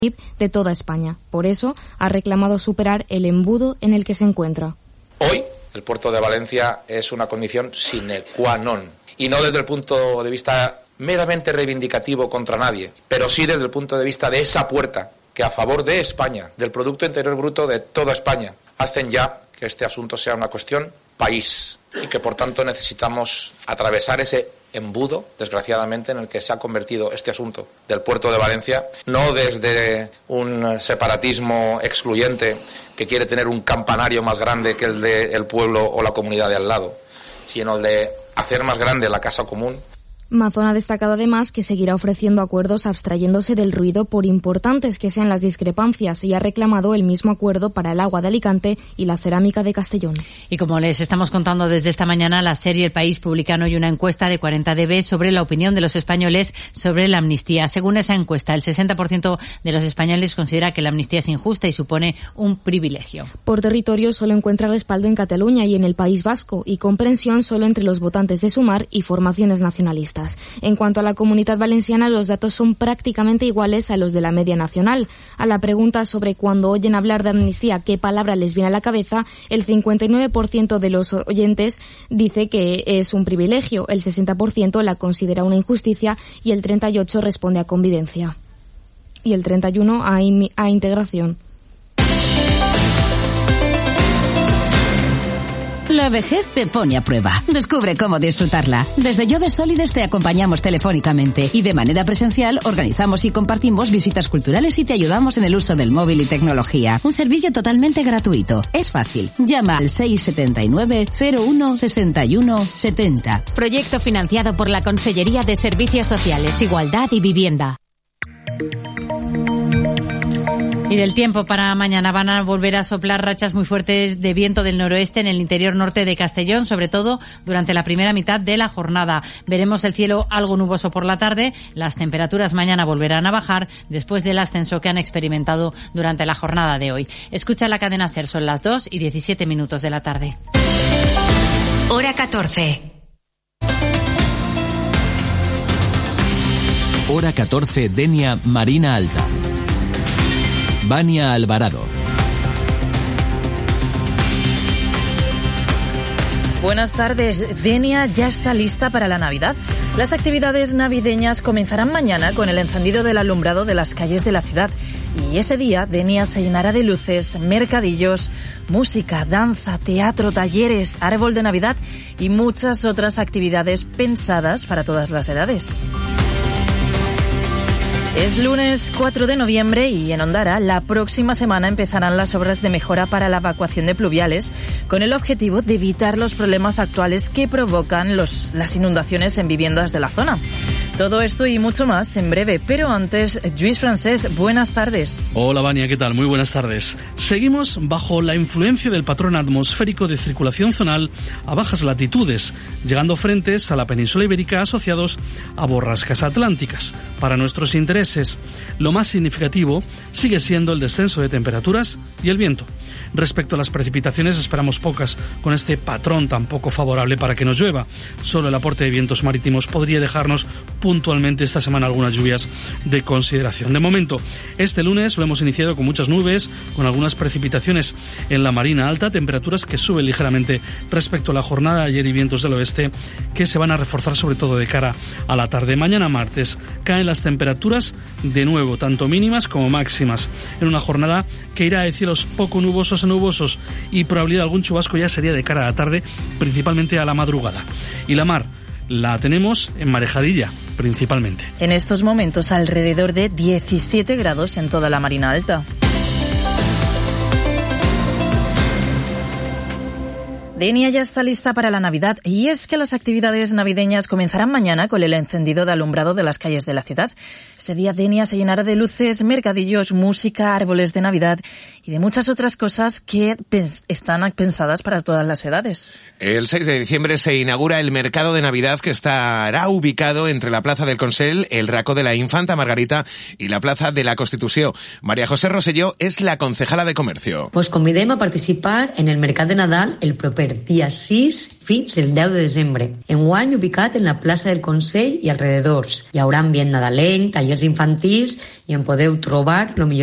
de toda España. Por eso ha reclamado superar el embudo en el que se encuentra. Hoy el puerto de Valencia es una condición sine qua non, y no desde el punto de vista meramente reivindicativo contra nadie, pero sí desde el punto de vista de esa puerta que a favor de España, del Producto Interior Bruto de toda España, hacen ya que este asunto sea una cuestión país y que por tanto necesitamos atravesar ese embudo, desgraciadamente, en el que se ha convertido este asunto del puerto de Valencia, no desde un separatismo excluyente que quiere tener un campanario más grande que el del pueblo o la comunidad de al lado, sino el de hacer más grande la casa común. Mazón ha destacado además que seguirá ofreciendo acuerdos abstrayéndose del ruido por importantes que sean las discrepancias y ha reclamado el mismo acuerdo para el agua de Alicante y la cerámica de Castellón. Y como les estamos contando desde esta mañana, la serie El País publica hoy una encuesta de 40DB sobre la opinión de los españoles sobre la amnistía. Según esa encuesta, el 60% de los españoles considera que la amnistía es injusta y supone un privilegio. Por territorio solo encuentra respaldo en Cataluña y en el País Vasco y comprensión solo entre los votantes de Sumar y formaciones nacionalistas. En cuanto a la Comunidad Valenciana, los datos son prácticamente iguales a los de la media nacional. A la pregunta sobre cuando oyen hablar de amnistía, qué palabra les viene a la cabeza, el 59% de los oyentes dice que es un privilegio, el 60% la considera una injusticia y el 38% responde a convivencia. Y el 31% a integración. La vejez te pone a prueba. Descubre cómo disfrutarla. Desde Lloves Sólides te acompañamos telefónicamente y de manera presencial organizamos y compartimos visitas culturales y te ayudamos en el uso del móvil y tecnología. Un servicio totalmente gratuito. Es fácil. Llama al 679 01 61 70. Proyecto financiado por la Consellería de Servicios Sociales, Igualdad y Vivienda. Y del tiempo para mañana van a volver a soplar rachas muy fuertes de viento del noroeste en el interior norte de Castellón, sobre todo durante la primera mitad de la jornada. Veremos el cielo algo nuboso por la tarde. Las temperaturas mañana volverán a bajar después del ascenso que han experimentado durante la jornada de hoy. Escucha la cadena SER, son las 2:17 de la tarde. Hora 14. Hora 14, Denia, Marina Alta. Vania Alvarado. Buenas tardes. Denia ya está lista para la Navidad. Las actividades navideñas comenzarán mañana con el encendido del alumbrado de las calles de la ciudad. Y ese día, Denia se llenará de luces, mercadillos, música, danza, teatro, talleres, árbol de Navidad y muchas otras actividades pensadas para todas las edades. Es lunes 4 de noviembre y en Ondara la próxima semana empezarán las obras de mejora para la evacuación de pluviales con el objetivo de evitar los problemas actuales que provocan las inundaciones en viviendas de la zona. Todo esto y mucho más en breve, pero antes, Lluís Francés, buenas tardes. Hola Vania, ¿qué tal? Muy buenas tardes. Seguimos bajo la influencia del patrón atmosférico de circulación zonal a bajas latitudes, llegando frentes a la península ibérica asociados a borrascas atlánticas. Para nuestros intereses, lo más significativo sigue siendo el descenso de temperaturas y el viento. Respecto a las precipitaciones, esperamos pocas con este patrón tan poco favorable para que nos llueva. Solo el aporte de vientos marítimos podría dejarnos puntualmente esta semana algunas lluvias de consideración. De momento, este lunes lo hemos iniciado con muchas nubes, con algunas precipitaciones en la Marina Alta, temperaturas que suben ligeramente respecto a la jornada de ayer y vientos del oeste que se van a reforzar sobre todo de cara a la tarde. Mañana martes caen las temperaturas de nuevo, tanto mínimas como máximas, en una jornada que irá de cielos poco nubosos a nubosos y probabilidad de algún chubasco ya sería de cara a la tarde, principalmente a la madrugada. Y la mar la tenemos en marejadilla, principalmente. En estos momentos alrededor de 17 grados en toda la Marina Alta. Denia ya está lista para la Navidad y es que las actividades navideñas comenzarán mañana con el encendido de alumbrado de las calles de la ciudad. Ese día Denia se llenará de luces, mercadillos, música, árboles de Navidad y de muchas otras cosas que están pensadas para todas las edades. El 6 de diciembre se inaugura el mercado de Navidad que estará ubicado entre la Plaza del Consell, el Racó de la Infanta Margarita y la Plaza de la Constitució. María José Rosselló és la concejala de Comercio. Pues convidem a participar en el Mercat de Nadal el proper obert dia 6 fins el 10 de desembre. Enguany ubicat en la plaça del Consell i alrededors. Hi haurà ambient nadalenc, tallers infantils i en podeu trobar el millor